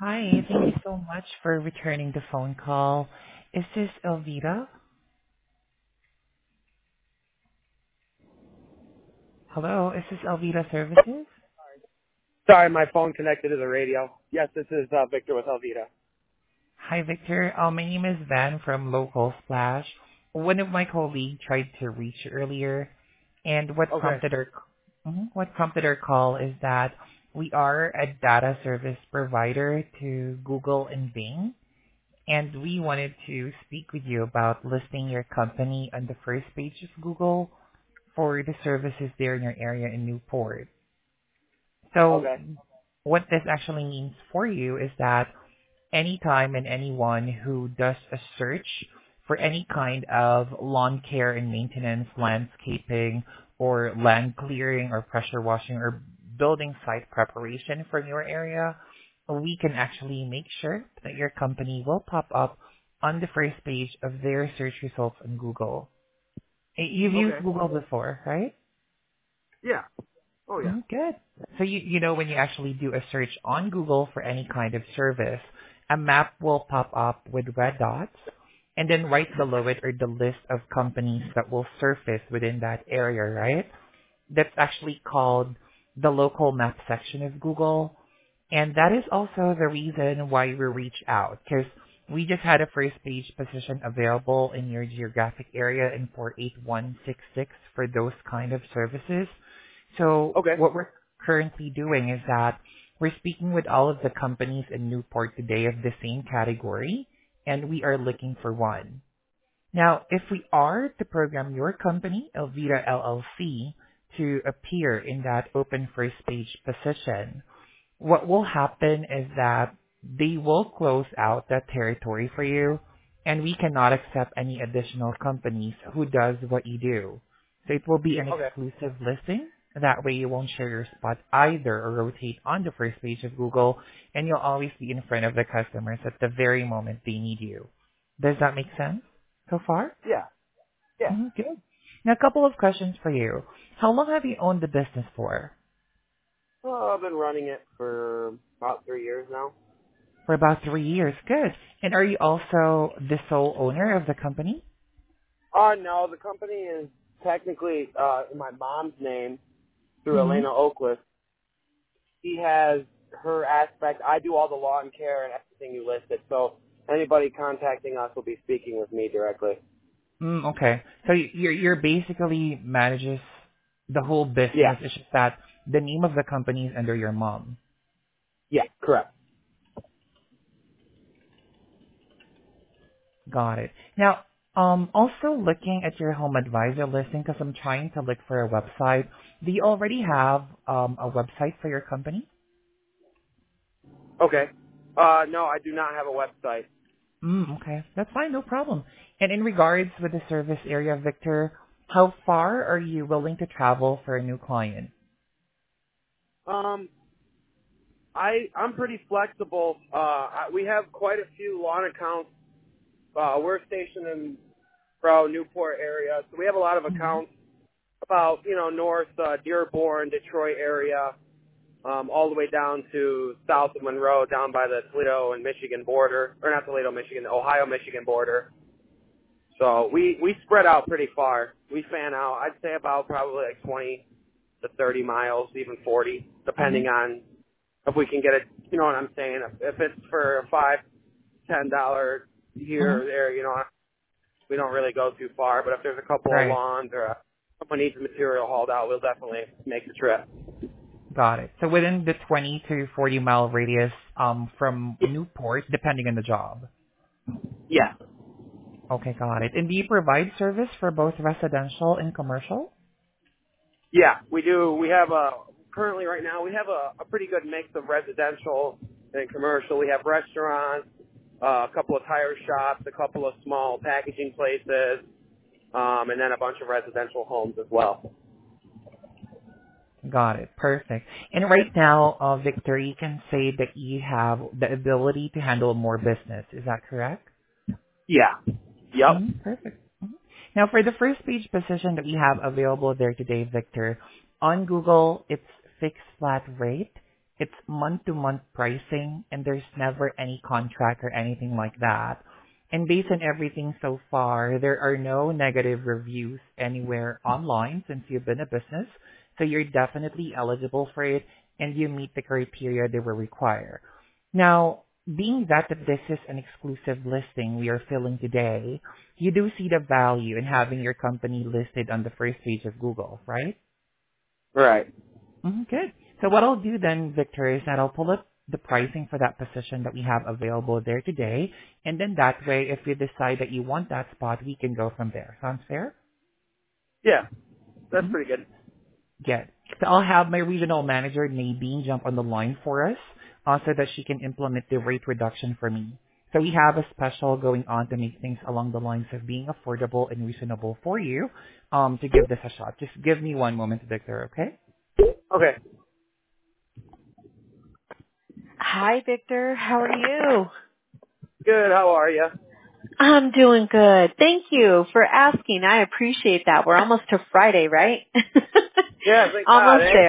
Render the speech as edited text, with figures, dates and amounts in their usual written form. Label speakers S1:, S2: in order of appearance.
S1: Hi, thank you so much for returning the phone call. Is this Elvira? Hello, is this Elvira Services?
S2: Sorry, my phone connected to the radio. Yes, this is Victor with Helvita.
S1: Hi, Victor. My name is Van from Local Splash. One of my colleagues tried to reach you earlier, and
S2: Okay.
S1: what prompted our call is that we are a data service provider to Google and Bing, and we wanted to speak with you about listing your company on the first page of Google for the services there in your area in Newport. So
S2: Okay.
S1: what this actually means for you is that anytime and anyone who does a search for any kind of lawn care and maintenance, landscaping, or land clearing, or pressure washing, or building site preparation from your area, we can actually make sure that your company will pop up on the first page of their search results on Google. You've used
S2: Okay.
S1: Google before, right?
S2: Yeah. Oh yeah.
S1: Good. So you know when you actually do a search on Google for any kind of service, a map will pop up with red dots, and then right below it are the list of companies that will surface within that area, right? That's actually called the local map section of Google. And that is also the reason why we reach out, because we just had a first page position available in your geographic area in 48166 for those kind of services. So
S2: Okay.
S1: what we're currently doing is that we're speaking with all of the companies in Newport today of the same category, and we are looking for one. Now, if we are to program your company, Elvira LLC, to appear in that open first page position, what will happen is that they will close out that territory for you, and we cannot accept any additional companies who does what you do. So it will be an
S2: Okay.
S1: exclusive listing. That way you won't share your spot either or rotate on the first page of Google, and you'll always be in front of the customers at the very moment they need you. Does that make sense so far?
S2: Yeah. Yeah.
S1: Good. Now, a couple of questions for you. How long have you owned the business for?
S2: Well, I've been running it for about 3 years now.
S1: For about 3 years. Good. And are you also the sole owner of the company?
S2: No, the company is technically in my mom's name through
S1: Mm-hmm.
S2: Elena Oaklist. She has her aspect. I do all the lawn care and everything you listed. So anybody contacting us will be speaking with me directly.
S1: Okay. So you're basically manages the whole
S2: Yeah.
S1: business. It's just that the name of the company is under your mom.
S2: Yeah. Correct.
S1: Got it. Now, also looking at your home advisor listing, because I'm trying to look for a website. Do you already have a website for your company?
S2: Okay. No, I do not have a website.
S1: Okay. That's fine, no problem. And in regards with the service area, Victor, how far are you willing to travel for a new client?
S2: Um, I'm pretty flexible. We have quite a few lawn accounts. We're stationed in Newport area, so we have a lot of
S1: Mm-hmm.
S2: accounts about north Dearborn, Detroit area, all the way down to south of Monroe, down by the Toledo and Michigan border, or not Toledo, Michigan, the Ohio Michigan border. So we spread out pretty far. We fan out. I'd say about probably like 20 to 30 miles, even 40,
S1: Mm-hmm.
S2: depending on if we can get it. You know what I'm saying? If it's for a $5, $10
S1: Mm-hmm.
S2: here or there, we don't really go too far. But if there's a couple of
S1: Right.
S2: lawns or someone needs material hauled out, we'll definitely make the trip.
S1: Got it. So within the 20 to 40 mile radius from Newport, depending on the job.
S2: Yeah.
S1: Okay, got it. And do you provide service for both residential and commercial?
S2: Yeah, we do. We have currently right now, we have a pretty good mix of residential and commercial. We have restaurants, a couple of tire shops, a couple of small packaging places, and then a bunch of residential homes as well.
S1: Got it. Perfect. And right now, Victor, you can say that you have the ability to handle more business. Is that correct?
S2: Yeah. Yep.
S1: Perfect. Now, for the first page position that we have available there today, Victor, on Google, it's fixed flat rate. It's month-to-month pricing, and there's never any contract or anything like that. And based on everything so far, there are no negative reviews anywhere online since you've been a business. So you're definitely eligible for it, and you meet the criteria they will require. Now, being that this is an exclusive listing we are filling today, you do see the value in having your company listed on the first page of Google, right?
S2: Right.
S1: Good. So what I'll do then, Victor, is that I'll pull up the pricing for that position that we have available there today. And then that way, if you decide that you want that spot, we can go from there. Sounds fair?
S2: Yeah, that's
S1: Mm-hmm.
S2: pretty good.
S1: Good. So I'll have my regional manager, Nadine, jump on the line for us so that she can implement the rate reduction for me. So we have a special going on to make things along the lines of being affordable and reasonable for you to give this a shot. Just give me one moment, Victor, okay?
S2: Okay.
S3: Hi, Victor. How are you?
S2: Good. How are you?
S3: I'm doing good. Thank you for asking. I appreciate that. We're almost to Friday, right?
S2: Yeah, thank God.
S3: Almost
S2: Eh?
S3: there.